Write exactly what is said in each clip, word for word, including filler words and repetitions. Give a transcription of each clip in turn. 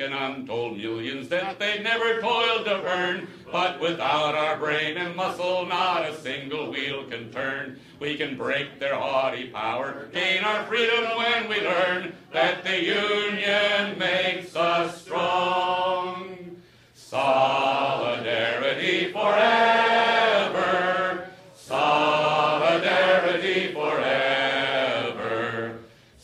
making untold millions that they never toiled to earn. But without our brain and muscle, not a single wheel can turn. We can break their haughty power, gain our freedom when we learn that the Union makes us strong. Solidarity forever. Solidarity forever.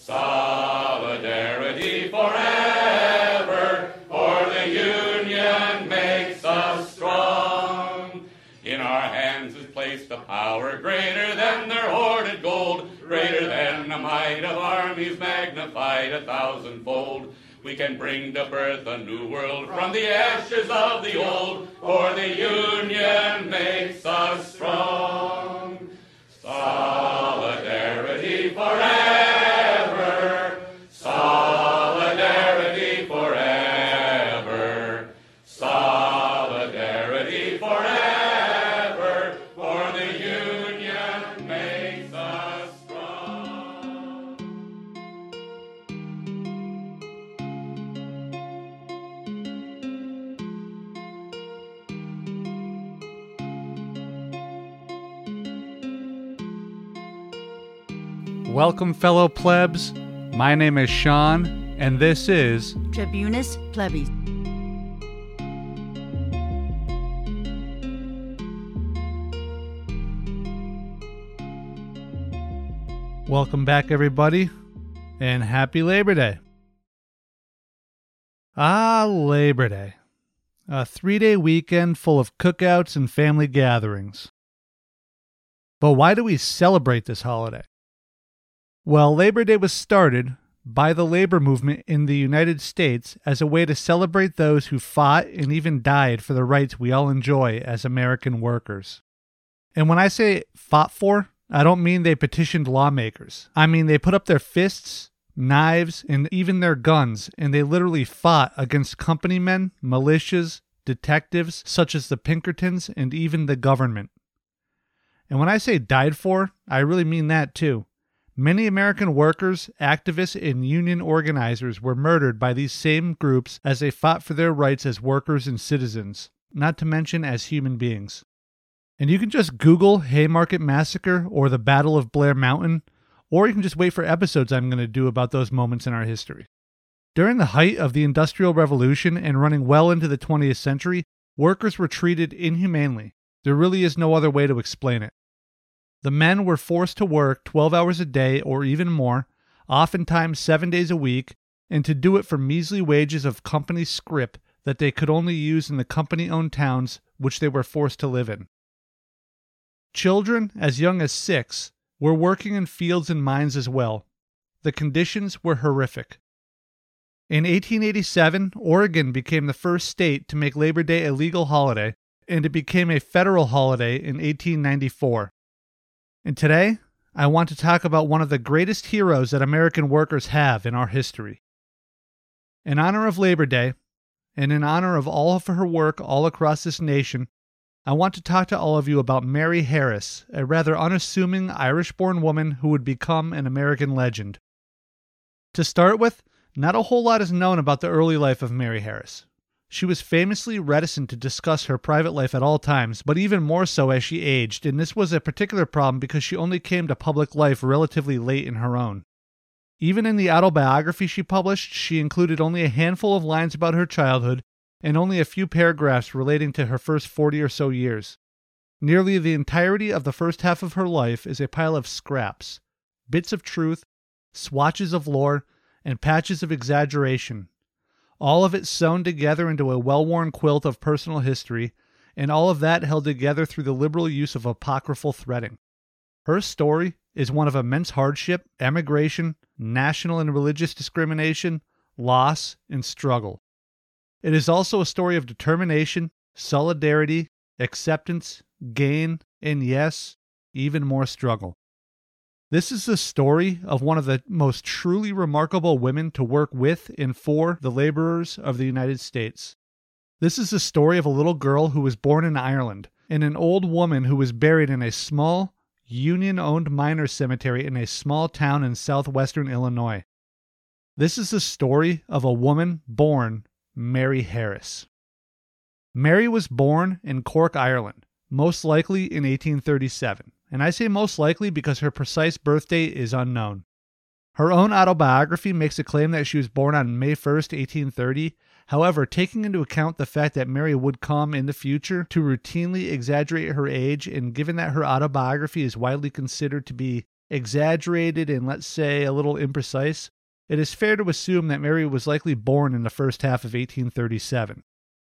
Solidarity forever. For the Union makes us strong. In our hands is placed a power greater than their hoarded gold, greater than the might of armies magnified a thousandfold. We can bring to birth a new world from the ashes of the old, for the Union makes us strong. Solidarity forever. Solidarity forever. Solidarity forever. For the Union makes us strong. Welcome, fellow plebs. My name is Sean, and this is Tribunus Plebis. Welcome back, everybody, and happy Labor Day. Ah, Labor Day. A three-day weekend full of cookouts and family gatherings. But why do we celebrate this holiday? Well, Labor Day was started by the labor movement in the United States as a way to celebrate those who fought and even died for the rights we all enjoy as American workers. And when I say fought for, I don't mean they petitioned lawmakers. I mean they put up their fists, knives, and even their guns, and they literally fought against company men, militias, detectives such as the Pinkertons, and even the government. And when I say died for, I really mean that too. Many American workers, activists, and union organizers were murdered by these same groups as they fought for their rights as workers and citizens, not to mention as human beings. And you can just Google Haymarket Massacre or the Battle of Blair Mountain, or you can just wait for episodes I'm going to do about those moments in our history. During the height of the Industrial Revolution and running well into the twentieth century, workers were treated inhumanely. There really is no other way to explain it. The men were forced to work twelve hours a day or even more, oftentimes seven days a week, and to do it for measly wages of company scrip that they could only use in the company-owned towns which they were forced to live in. Children, as young as six, were working in fields and mines as well. The conditions were horrific. In eighteen eighty-seven, Oregon became the first state to make Labor Day a legal holiday, and it became a federal holiday in eighteen ninety-four. And today, I want to talk about one of the greatest heroes that American workers have in our history. In honor of Labor Day, and in honor of all of her work all across this nation, I want to talk to all of you about Mary Harris, a rather unassuming Irish-born woman who would become an American legend. To start with, not a whole lot is known about the early life of Mary Harris. She was famously reticent to discuss her private life at all times, but even more so as she aged, and this was a particular problem because she only came to public life relatively late in her own. Even in the autobiography she published, she included only a handful of lines about her childhood and only a few paragraphs relating to her first forty or so years. Nearly the entirety of the first half of her life is a pile of scraps, bits of truth, swatches of lore, and patches of exaggeration. All of it sewn together into a well-worn quilt of personal history, and all of that held together through the liberal use of apocryphal threading. Her story is one of immense hardship, emigration, national and religious discrimination, loss, and struggle. It is also a story of determination, solidarity, acceptance, gain, and yes, even more struggle. This is the story of one of the most truly remarkable women to work with and for the laborers of the United States. This is the story of a little girl who was born in Ireland, and an old woman who was buried in a small, union-owned miners' cemetery in a small town in southwestern Illinois. This is the story of a woman born, Mary Harris. Mary was born in Cork, Ireland, most likely in eighteen thirty-seven, and I say most likely because her precise birth date is unknown. Her own autobiography makes a claim that she was born on May first, eighteen thirty. However, taking into account the fact that Mary would come in the future to routinely exaggerate her age, and given that her autobiography is widely considered to be exaggerated and, let's say, a little imprecise, it is fair to assume that Mary was likely born in the first half of eighteen thirty-seven.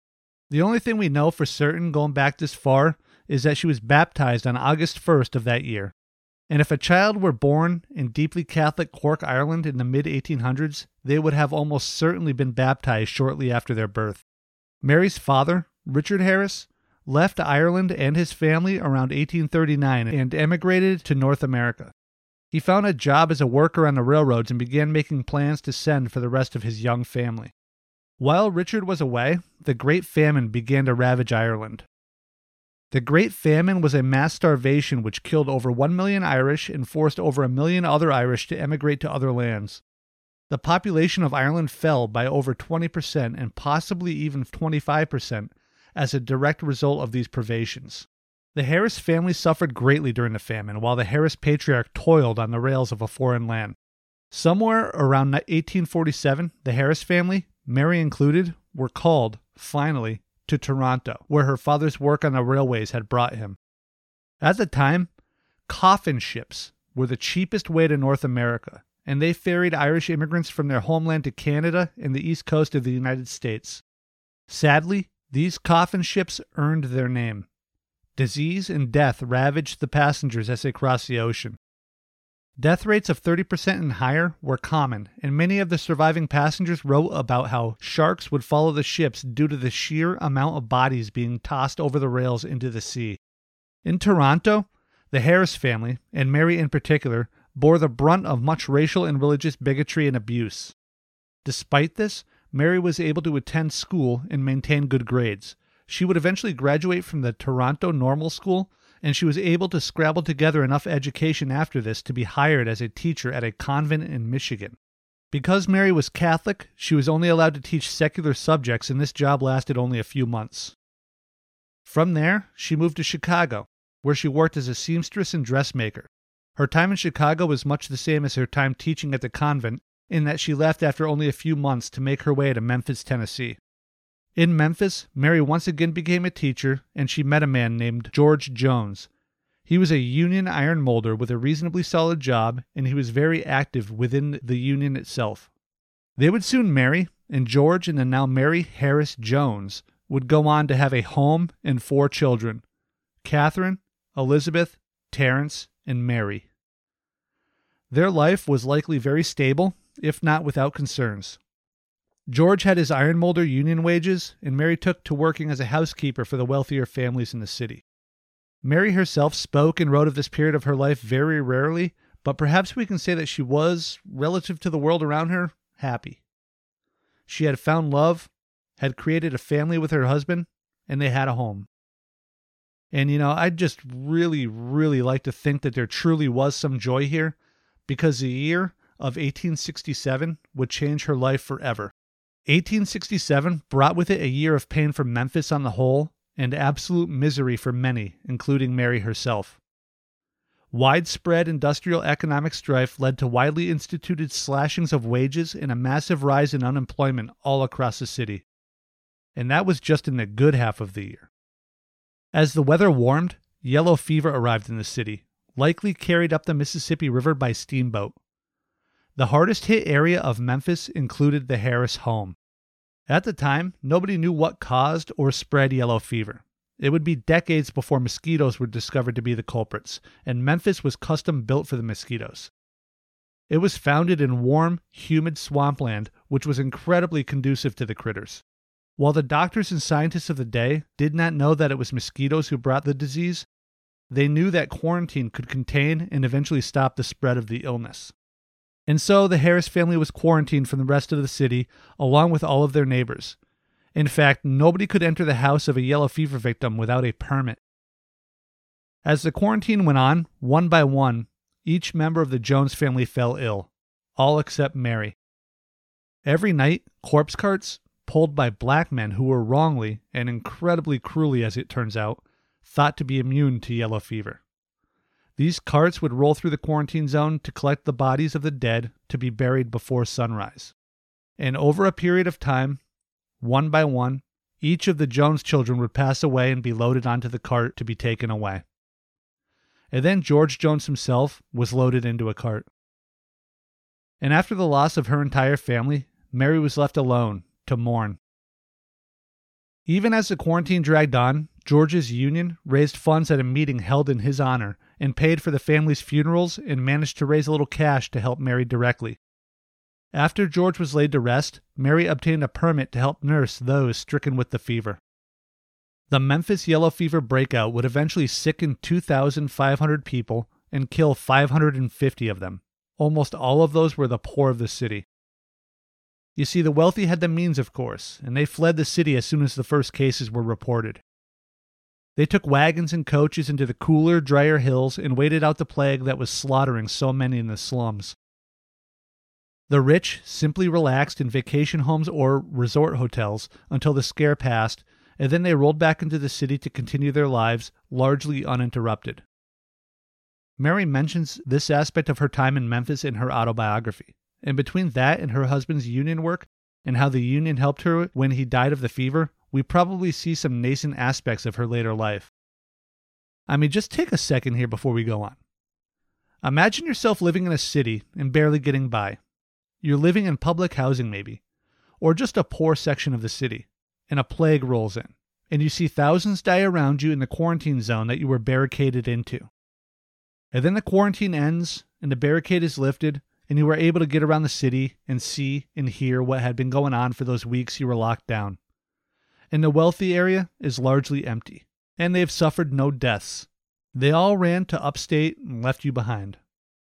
The only thing we know for certain going back this far is that she was baptized on August first of that year. And if a child were born in deeply Catholic Cork, Ireland in the mid eighteen hundreds, they would have almost certainly been baptized shortly after their birth. Mary's father, Richard Harris, left Ireland and his family around eighteen thirty-nine and emigrated to North America. He found a job as a worker on the railroads and began making plans to send for the rest of his young family. While Richard was away, the Great Famine began to ravage Ireland. The Great Famine was a mass starvation which killed over one million Irish and forced over a million other Irish to emigrate to other lands. The population of Ireland fell by over twenty percent and possibly even twenty-five percent as a direct result of these privations. The Harris family suffered greatly during the famine, while the Harris patriarch toiled on the rails of a foreign land. Somewhere around eighteen forty-seven, the Harris family, Mary included, were called, finally, to Toronto, where her father's work on the railways had brought him. At the time, coffin ships were the cheapest way to North America, and they ferried Irish immigrants from their homeland to Canada and the east coast of the United States. Sadly, these coffin ships earned their name. Disease and death ravaged the passengers as they crossed the ocean. Death rates of thirty percent and higher were common, and many of the surviving passengers wrote about how sharks would follow the ships due to the sheer amount of bodies being tossed over the rails into the sea. In Toronto, the Harris family, and Mary in particular, bore the brunt of much racial and religious bigotry and abuse. Despite this, Mary was able to attend school and maintain good grades. She would eventually graduate from the Toronto Normal School, and she was able to scrabble together enough education after this to be hired as a teacher at a convent in Michigan. Because Mary was Catholic, she was only allowed to teach secular subjects, and this job lasted only a few months. From there, she moved to Chicago, where she worked as a seamstress and dressmaker. Her time in Chicago was much the same as her time teaching at the convent, in that she left after only a few months to make her way to Memphis, Tennessee. In Memphis, Mary once again became a teacher, and she met a man named George Jones. He was a union iron molder with a reasonably solid job, and he was very active within the union itself. They would soon marry, and George and the now Mary Harris Jones would go on to have a home and four children: Catherine, Elizabeth, Terence, and Mary. Their life was likely very stable, if not without concerns. George had his iron molder union wages, and Mary took to working as a housekeeper for the wealthier families in the city. Mary herself spoke and wrote of this period of her life very rarely, but perhaps we can say that she was, relative to the world around her, happy. She had found love, had created a family with her husband, and they had a home. And, you know, I'd just really, really like to think that there truly was some joy here, because the year of eighteen sixty-seven would change her life forever. eighteen sixty-seven brought with it a year of pain for Memphis on the whole, and absolute misery for many, including Mary herself. Widespread industrial economic strife led to widely instituted slashings of wages and a massive rise in unemployment all across the city. And that was just in the good half of the year. As the weather warmed, yellow fever arrived in the city, likely carried up the Mississippi River by steamboat. The hardest hit area of Memphis included the Harris home. At the time, nobody knew what caused or spread yellow fever. It would be decades before mosquitoes were discovered to be the culprits, and Memphis was custom built for the mosquitoes. It was founded in warm, humid swampland, which was incredibly conducive to the critters. While the doctors and scientists of the day did not know that it was mosquitoes who brought the disease, they knew that quarantine could contain and eventually stop the spread of the illness. And so the Harris family was quarantined from the rest of the city, along with all of their neighbors. In fact, nobody could enter the house of a yellow fever victim without a permit. As the quarantine went on, one by one, each member of the Jones family fell ill, all except Mary. Every night, corpse carts, pulled by black men who were wrongly, and incredibly cruelly as it turns out, thought to be immune to yellow fever. These carts would roll through the quarantine zone to collect the bodies of the dead to be buried before sunrise. And over a period of time, one by one, each of the Jones children would pass away and be loaded onto the cart to be taken away. And then George Jones himself was loaded into a cart. And after the loss of her entire family, Mary was left alone to mourn. Even as the quarantine dragged on, George's union raised funds at a meeting held in his honor and paid for the family's funerals and managed to raise a little cash to help Mary directly. After George was laid to rest, Mary obtained a permit to help nurse those stricken with the fever. The Memphis yellow fever breakout would eventually sicken two thousand five hundred people and kill five hundred fifty of them. Almost all of those were the poor of the city. You see, the wealthy had the means, of course, and they fled the city as soon as the first cases were reported. They took wagons and coaches into the cooler, drier hills and waited out the plague that was slaughtering so many in the slums. The rich simply relaxed in vacation homes or resort hotels until the scare passed, and then they rolled back into the city to continue their lives, largely uninterrupted. Mary mentions this aspect of her time in Memphis in her autobiography, and between that and her husband's union work and how the union helped her when he died of the fever, we probably see some nascent aspects of her later life. I mean, just take a second here before we go on. Imagine yourself living in a city and barely getting by. You're living in public housing maybe, or just a poor section of the city, and a plague rolls in, and you see thousands die around you in the quarantine zone that you were barricaded into. And then the quarantine ends, and the barricade is lifted, and you were able to get around the city and see and hear what had been going on for those weeks you were locked down. And the wealthy area is largely empty, and they have suffered no deaths. They all ran to upstate and left you behind.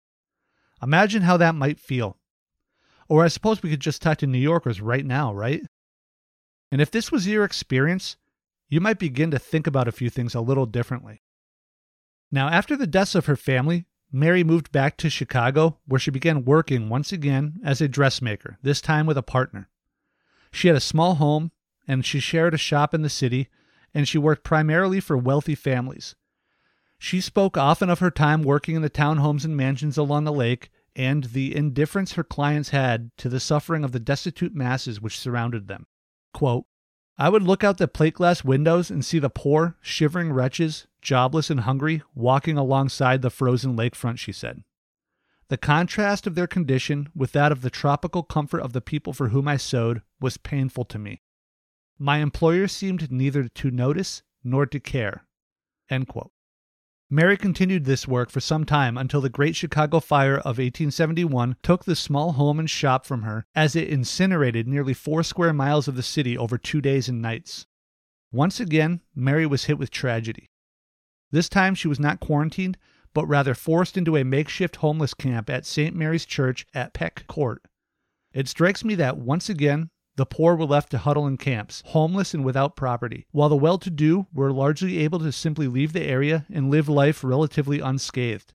Imagine how that might feel. Or I suppose we could just talk to New Yorkers right now, right? And if this was your experience, you might begin to think about a few things a little differently. Now, after the deaths of her family, Mary moved back to Chicago, where she began working once again as a dressmaker, this time with a partner. She had a small home, and she shared a shop in the city, and she worked primarily for wealthy families. She spoke often of her time working in the townhomes and mansions along the lake, and the indifference her clients had to the suffering of the destitute masses which surrounded them. Quote, I would look out the plate glass windows and see the poor, shivering wretches, jobless and hungry, walking alongside the frozen lakefront, she said. The contrast of their condition with that of the tropical comfort of the people for whom I sewed was painful to me. My employer seemed neither to notice nor to care. End quote. Mary continued this work for some time until the Great Chicago Fire of eighteen seventy-one took the small home and shop from her as it incinerated nearly four square miles of the city over two days and nights. Once again, Mary was hit with tragedy. This time she was not quarantined, but rather forced into a makeshift homeless camp at Saint Mary's Church at Peck Court. It strikes me that once again, the poor were left to huddle in camps, homeless and without property, while the well-to-do were largely able to simply leave the area and live life relatively unscathed.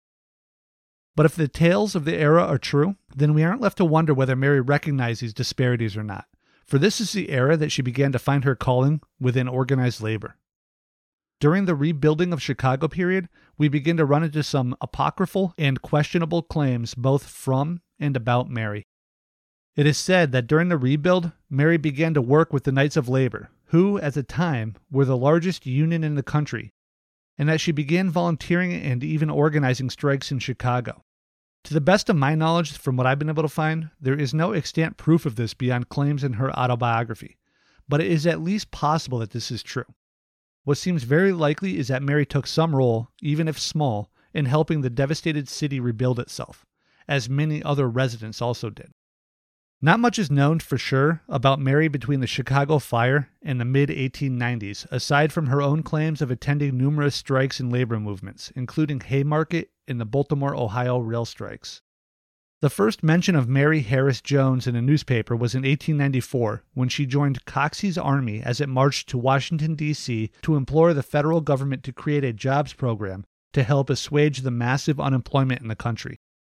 But if the tales of the era are true, then we aren't left to wonder whether Mary recognized these disparities or not, for this is the era that she began to find her calling within organized labor. During the rebuilding of Chicago period, we begin to run into some apocryphal and questionable claims both from and about Mary. It is said that during the rebuild, Mary began to work with the Knights of Labor, who, at the time, were the largest union in the country, and that she began volunteering and even organizing strikes in Chicago. To the best of my knowledge, from what I've been able to find, there is no extant proof of this beyond claims in her autobiography, but it is at least possible that this is true. What seems very likely is that Mary took some role, even if small, in helping the devastated city rebuild itself, as many other residents also did. Not much is known for sure about Mary between the Chicago Fire and the mid eighteen nineties, aside from her own claims of attending numerous strikes and labor movements, including Haymarket and the Baltimore, Ohio rail strikes. The first mention of Mary Harris Jones in a newspaper was in eighteen ninety-four, when she joined Coxey's army as it marched to Washington, D C to implore the federal government to create a jobs program to help assuage the massive unemployment in the country.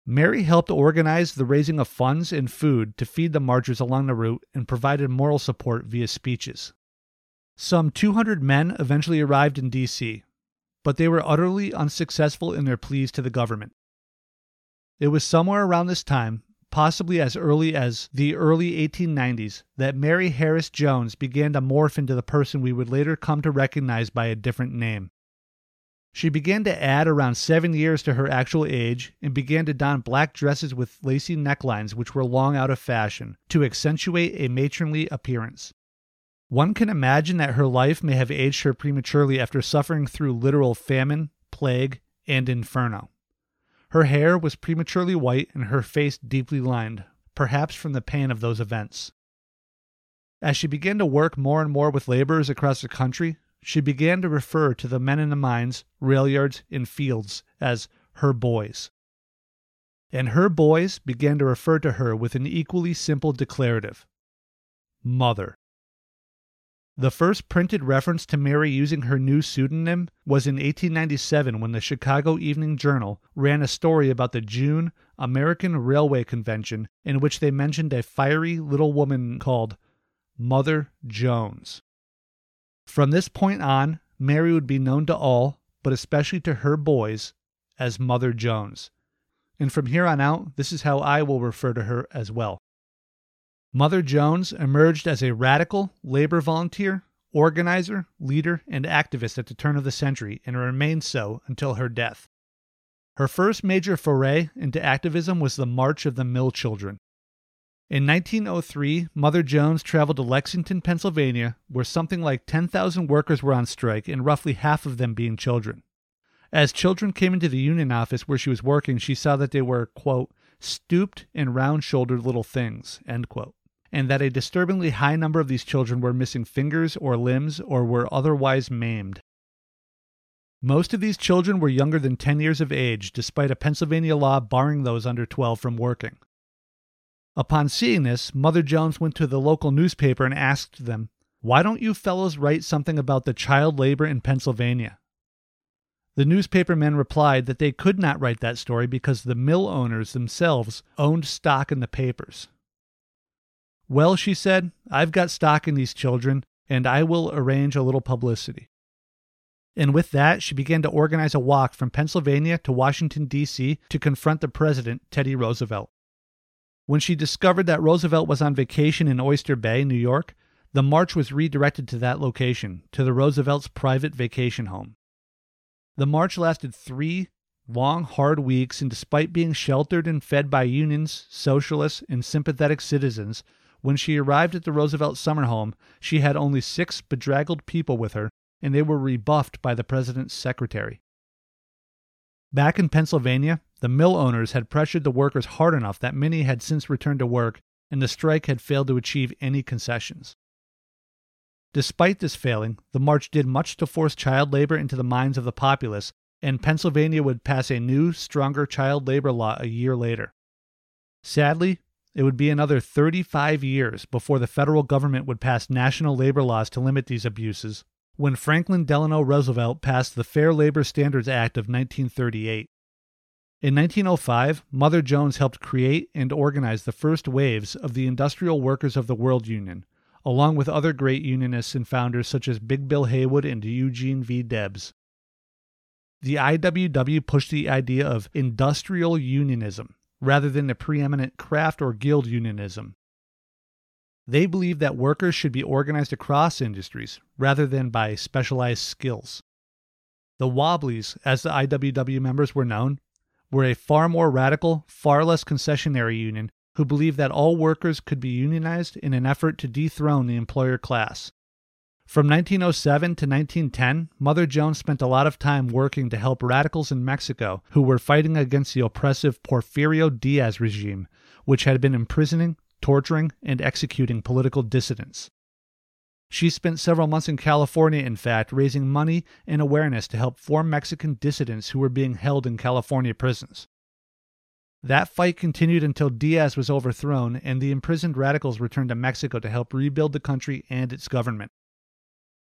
Mary helped organize the raising of funds and food to feed the marchers along the route and provided moral support via speeches. Some two hundred men eventually arrived in D C, but they were utterly unsuccessful in their pleas to the government. It was somewhere around this time, possibly as early as the early eighteen nineties, that Mary Harris Jones began to morph into the person we would later come to recognize by a different name. She began to add around seven years to her actual age and began to don black dresses with lacy necklines which were long out of fashion to accentuate a matronly appearance. One can imagine that her life may have aged her prematurely after suffering through literal famine, plague, and inferno. Her hair was prematurely white and her face deeply lined, perhaps from the pain of those events. As she began to work more and more with laborers across the country, she began to refer to the men in the mines, rail yards, and fields as her boys. And her boys began to refer to her with an equally simple declarative: Mother. The first printed reference to Mary using her new pseudonym was in eighteen ninety-seven when the Chicago Evening Journal ran a story about the June American Railway Convention in which they mentioned a fiery little woman called Mother Jones. From this point on, Mary would be known to all, but especially to her boys, as Mother Jones. And from here on out, this is how I will refer to her as well. Mother Jones emerged as a radical labor volunteer, organizer, leader, and activist at the turn of the century and remained so until her death. Her first major foray into activism was the March of the Mill Children. In nineteen oh three, Mother Jones traveled to Lexington, Pennsylvania, where something like ten thousand workers were on strike and roughly half of them being children. As children came into the union office where she was working, she saw that they were, quote, stooped and round-shouldered little things, end quote, and that a disturbingly high number of these children were missing fingers or limbs or were otherwise maimed. Most of these children were younger than ten years of age, despite a Pennsylvania law barring those under twelve from working. Upon seeing this, Mother Jones went to the local newspaper and asked them, "Why don't you fellows write something about the child labor in Pennsylvania?" The newspapermen replied that they could not write that story because the mill owners themselves owned stock in the papers. "Well," she said, "I've got stock in these children, and I will arrange a little publicity." And with that, she began to organize a walk from Pennsylvania to Washington, D C to confront the president, Teddy Roosevelt. When she discovered that Roosevelt was on vacation in Oyster Bay, New York, the march was redirected to that location, to the Roosevelt's private vacation home. The march lasted three long, hard weeks, and despite being sheltered and fed by unions, socialists, and sympathetic citizens, when she arrived at the Roosevelt summer home, she had only six bedraggled people with her, and they were rebuffed by the president's secretary. Back in Pennsylvania, the mill owners had pressured the workers hard enough that many had since returned to work, and the strike had failed to achieve any concessions. Despite this failing, the march did much to force child labor into the minds of the populace, and Pennsylvania would pass a new, stronger child labor law a year later. Sadly, it would be another thirty-five years before the federal government would pass national labor laws to limit these abuses, when Franklin Delano Roosevelt passed the Fair Labor Standards Act of nineteen thirty-eight. In nineteen oh five, Mother Jones helped create and organize the first waves of the Industrial Workers of the World Union, along with other great unionists and founders such as Big Bill Haywood and Eugene V. Debs. The I W W pushed the idea of industrial unionism, rather than the preeminent craft or guild unionism. They believed that workers should be organized across industries, rather than by specialized skills. The Wobblies, as the I W W members were known, were a far more radical, far less concessionary union who believed that all workers could be unionized in an effort to dethrone the employer class. From nineteen oh seven to nineteen ten, Mother Jones spent a lot of time working to help radicals in Mexico who were fighting against the oppressive Porfirio Diaz regime, which had been imprisoning, torturing, and executing political dissidents. She spent several months in California, in fact, raising money and awareness to help four Mexican dissidents who were being held in California prisons. That fight continued until Diaz was overthrown and the imprisoned radicals returned to Mexico to help rebuild the country and its government.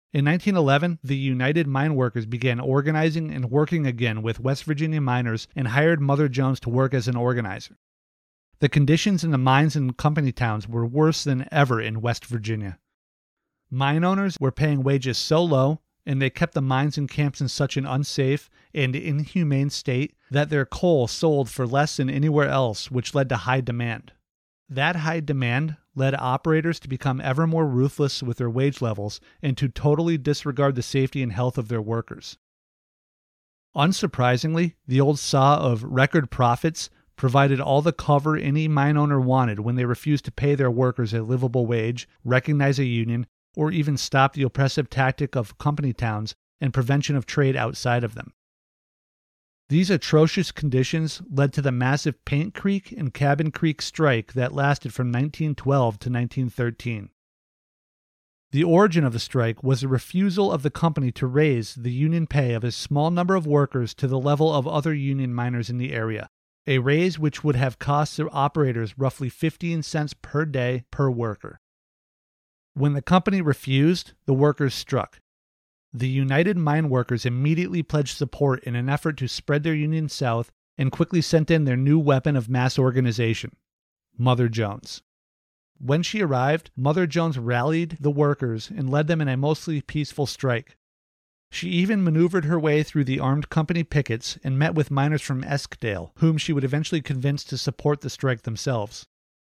In nineteen eleven, the United Mine Workers began organizing and working again with West Virginia miners and hired Mother Jones to work as an organizer. The conditions in the mines and company towns were worse than ever in West Virginia. Mine owners were paying wages so low, and they kept the mines and camps in such an unsafe and inhumane state that their coal sold for less than anywhere else, which led to high demand. That high demand led operators to become ever more ruthless with their wage levels and to totally disregard the safety and health of their workers. Unsurprisingly, the old saw of record profits provided all the cover any mine owner wanted when they refused to pay their workers a livable wage, recognize a union, or even stop the oppressive tactic of company towns and prevention of trade outside of them. These atrocious conditions led to the massive Paint Creek and Cabin Creek strike that lasted from nineteen twelve to nineteen thirteen. The origin of the strike was a refusal of the company to raise the union pay of a small number of workers to the level of other union miners in the area, a raise which would have cost the operators roughly fifteen cents per day per worker. When the company refused, the workers struck. The United Mine Workers immediately pledged support in an effort to spread their union south and quickly sent in their new weapon of mass organization, Mother Jones. When she arrived, Mother Jones rallied the workers and led them in a mostly peaceful strike. She even maneuvered her way through the armed company pickets and met with miners from Eskdale, whom she would eventually convince to support the strike themselves.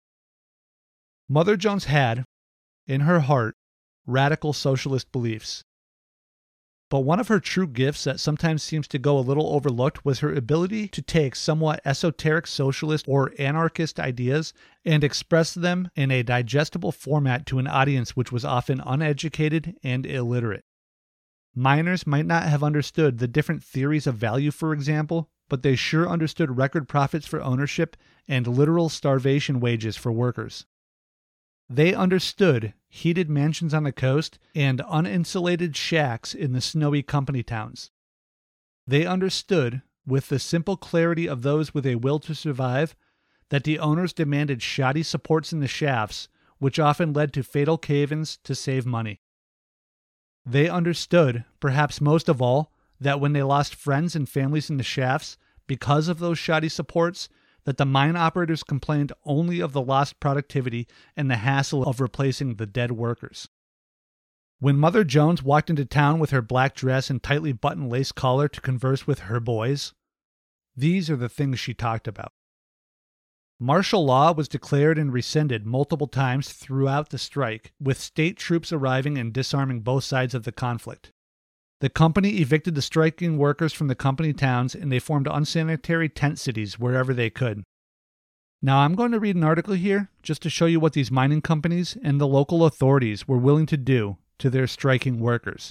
Mother Jones had, in her heart, radical socialist beliefs. But one of her true gifts that sometimes seems to go a little overlooked was her ability to take somewhat esoteric socialist or anarchist ideas and express them in a digestible format to an audience which was often uneducated and illiterate. Miners might not have understood the different theories of value, for example, but they sure understood record profits for ownership and literal starvation wages for workers. They understood heated mansions on the coast and uninsulated shacks in the snowy company towns. They understood, with the simple clarity of those with a will to survive, that the owners demanded shoddy supports in the shafts, which often led to fatal cave-ins to save money. They understood, perhaps most of all, that when they lost friends and families in the shafts because of those shoddy supports, that the mine operators complained only of the lost productivity and the hassle of replacing the dead workers. When Mother Jones walked into town with her black dress and tightly buttoned lace collar to converse with her boys, these are the things she talked about. Martial law was declared and rescinded multiple times throughout the strike, with state troops arriving and disarming both sides of the conflict. The company evicted the striking workers from the company towns, and they formed unsanitary tent cities wherever they could. Now, I'm going to read an article here just to show you what these mining companies and the local authorities were willing to do to their striking workers.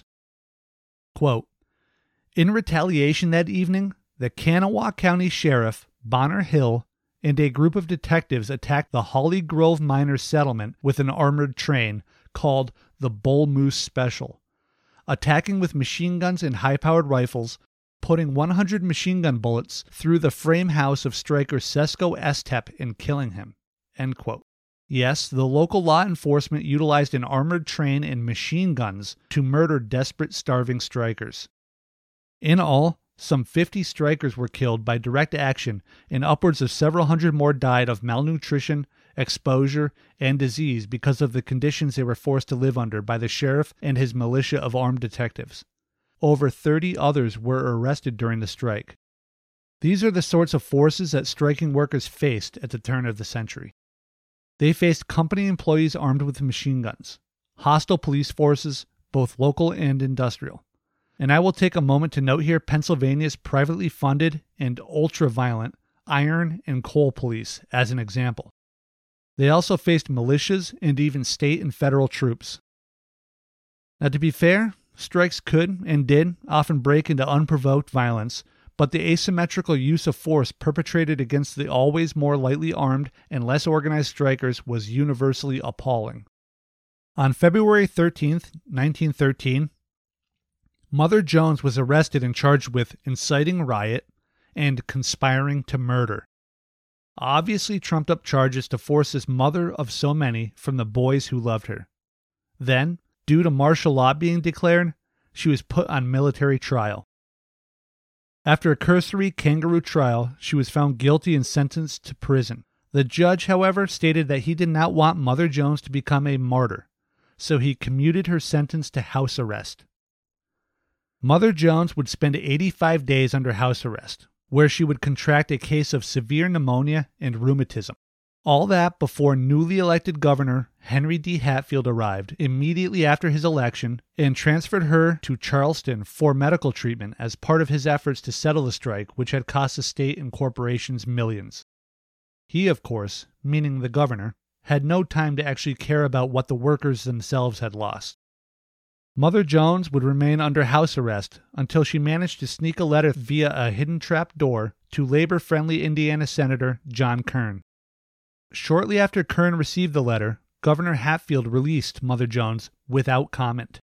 Quote, "In retaliation that evening, the Kanawha County Sheriff, Bonner Hill, and a group of detectives attacked the Holly Grove Miners Settlement with an armored train called the Bull Moose Special, attacking with machine guns and high-powered rifles, putting one hundred machine gun bullets through the frame house of striker Sesko Estep and killing him." End quote. Yes, the local law enforcement utilized an armored train and machine guns to murder desperate, starving strikers. In all, some fifty strikers were killed by direct action, and upwards of several hundred more died of malnutrition, exposure, and disease because of the conditions they were forced to live under by the sheriff and his militia of armed detectives. Over thirty others were arrested during the strike. These are the sorts of forces that striking workers faced at the turn of the century. They faced company employees armed with machine guns, hostile police forces, both local and industrial. And I will take a moment to note here Pennsylvania's privately funded and ultra-violent iron and coal police as an example. They also faced militias and even state and federal troops. Now, to be fair, strikes could and did often break into unprovoked violence, but the asymmetrical use of force perpetrated against the always more lightly armed and less organized strikers was universally appalling. On February thirteenth, nineteen thirteen, Mother Jones was arrested and charged with inciting riot and conspiring to murder. Obviously trumped-up charges to force this mother of so many from the boys who loved her. Then, due to martial law being declared, she was put on military trial. After a cursory kangaroo trial, she was found guilty and sentenced to prison. The judge, however, stated that he did not want Mother Jones to become a martyr, so he commuted her sentence to house arrest. Mother Jones would spend eighty-five days under house arrest, where she would contract a case of severe pneumonia and rheumatism. All that before newly elected Governor Henry D. Hatfield arrived immediately after his election and transferred her to Charleston for medical treatment as part of his efforts to settle the strike, which had cost the state and corporations millions. He, of course, meaning the governor, had no time to actually care about what the workers themselves had lost. Mother Jones would remain under house arrest until she managed to sneak a letter via a hidden trap door to labor-friendly Indiana Senator John Kern. Shortly after Kern received the letter, Governor Hatfield released Mother Jones without comment.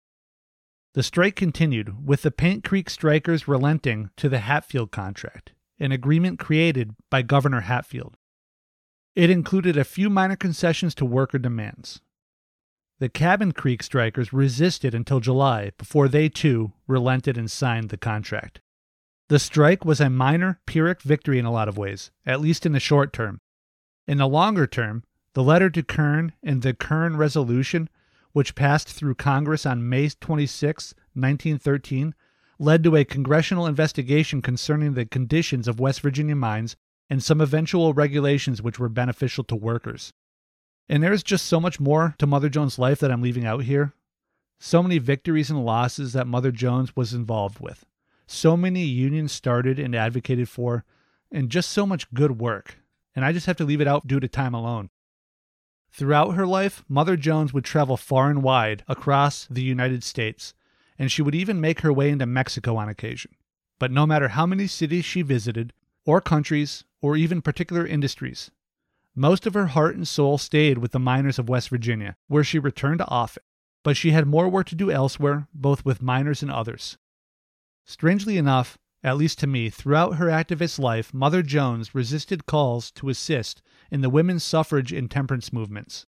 The strike continued, with the Paint Creek strikers relenting to the Hatfield contract, an agreement created by Governor Hatfield. It included a few minor concessions to worker demands. The Cabin Creek strikers resisted until July before they, too, relented and signed the contract. The strike was a minor Pyrrhic victory in a lot of ways, at least in the short term. In the longer term, the letter to Kern and the Kern Resolution, which passed through Congress on May twenty-sixth, nineteen thirteen, led to a congressional investigation concerning the conditions of West Virginia mines and some eventual regulations which were beneficial to workers. And there's just so much more to Mother Jones' life that I'm leaving out here. So many victories and losses that Mother Jones was involved with. So many unions started and advocated for, and just so much good work. And I just have to leave it out due to time alone. Throughout her life, Mother Jones would travel far and wide across the United States, and she would even make her way into Mexico on occasion. But no matter how many cities she visited, or countries, or even particular industries, most of her heart and soul stayed with the miners of West Virginia, where she returned often. But she had more work to do elsewhere, both with miners and others. Strangely enough, at least to me, throughout her activist life, Mother Jones resisted calls to assist in the women's suffrage and temperance movements.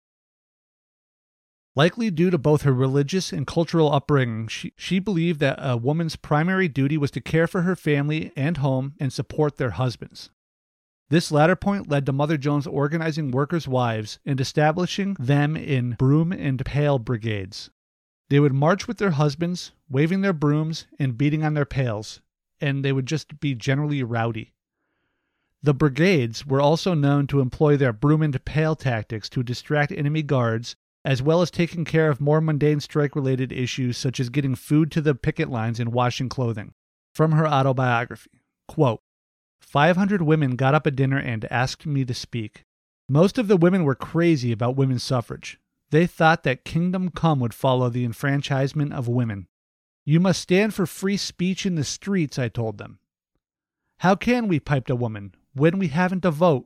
Likely due to both her religious and cultural upbringing, she, she believed that a woman's primary duty was to care for her family and home and support their husbands. This latter point led to Mother Jones organizing workers' wives and establishing them in broom and pail brigades. They would march with their husbands, waving their brooms and beating on their pails, and they would just be generally rowdy. The brigades were also known to employ their broom and pail tactics to distract enemy guards, as well as taking care of more mundane strike-related issues such as getting food to the picket lines and washing clothing. From her autobiography, quote, five hundred women got up at dinner and asked me to speak. Most of the women were crazy about women's suffrage. They thought that kingdom come would follow the enfranchisement of women. You must stand for free speech in the streets, I told them. How can we, piped a woman, when we haven't a vote?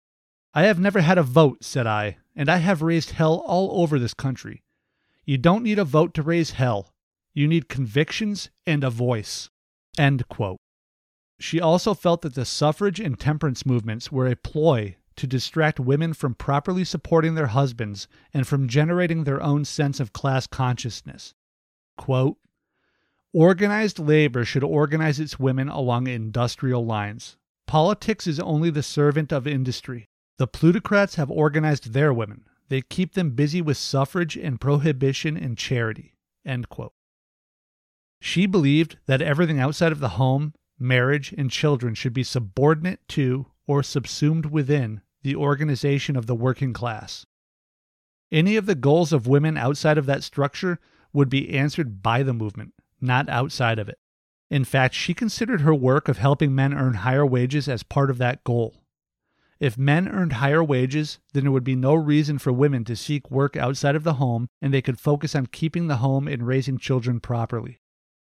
I have never had a vote, said I, and I have raised hell all over this country. You don't need a vote to raise hell. You need convictions and a voice. End quote. She also felt that the suffrage and temperance movements were a ploy to distract women from properly supporting their husbands and from generating their own sense of class consciousness. Quote, organized labor should organize its women along industrial lines. Politics is only the servant of industry. The plutocrats have organized their women. They keep them busy with suffrage and prohibition and charity. End quote. She believed that everything outside of the home, marriage, and children should be subordinate to or subsumed within the organization of the working class. Any of the goals of women outside of that structure would be answered by the movement, not outside of it. In fact, she considered her work of helping men earn higher wages as part of that goal. If men earned higher wages, then there would be no reason for women to seek work outside of the home, and they could focus on keeping the home and raising children properly.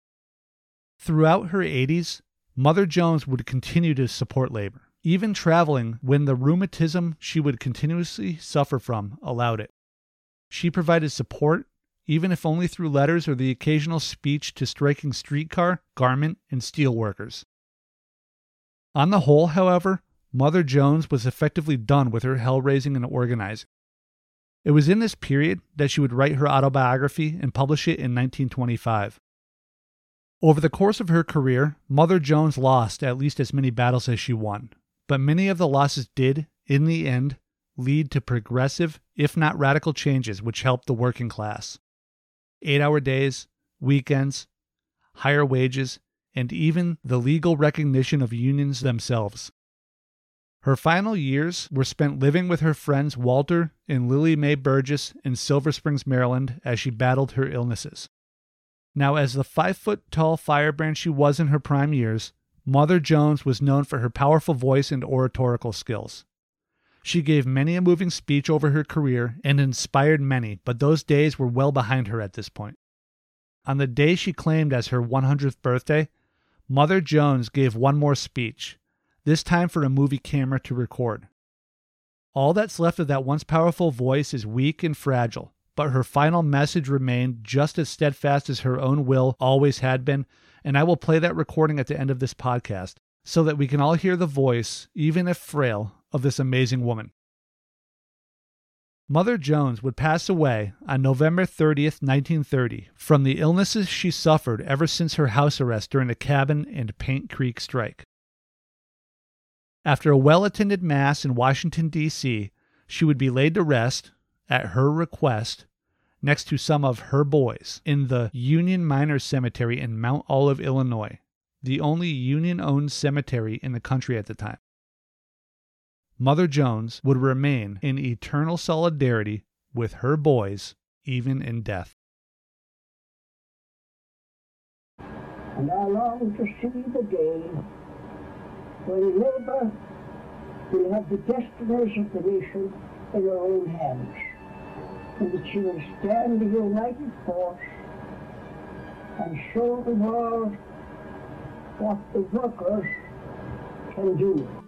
Throughout her eighties, Mother Jones would continue to support labor, even traveling when the rheumatism she would continuously suffer from allowed it. She provided support, even if only through letters or the occasional speech to striking streetcar, garment, and steel workers. On the whole, however, Mother Jones was effectively done with her hell-raising and organizing. It was in this period that she would write her autobiography and publish it in nineteen twenty-five. Over the course of her career, Mother Jones lost at least as many battles as she won, but many of the losses did, in the end, lead to progressive, if not radical changes which helped the working class. Eight-hour days, weekends, higher wages, and even the legal recognition of unions themselves. Her final years were spent living with her friends Walter and Lily Mae Burgess in Silver Springs, Maryland, as she battled her illnesses. Now, as the five-foot-tall firebrand she was in her prime years, Mother Jones was known for her powerful voice and oratorical skills. She gave many a moving speech over her career and inspired many, but those days were well behind her at this point. On the day she claimed as her one hundredth birthday, Mother Jones gave one more speech, this time for a movie camera to record. All that's left of that once powerful voice is weak and fragile, but her final message remained just as steadfast as her own will always had been, and I will play that recording at the end of this podcast so that we can all hear the voice, even if frail, of this amazing woman. Mother Jones would pass away on November thirtieth, nineteen thirty, from the illnesses she suffered ever since her house arrest during the Cabin and Paint Creek strike. After a well-attended mass in Washington, D C, she would be laid to rest, at her request, next to some of her boys in the Union Miners Cemetery in Mount Olive, Illinois, the only Union-owned cemetery in the country at the time. Mother Jones would remain in eternal solidarity with her boys, even in death. And I long to see the day when labor will have the destinies of the nation in her own hands, and that she will stand a united force and show the world what the workers can do.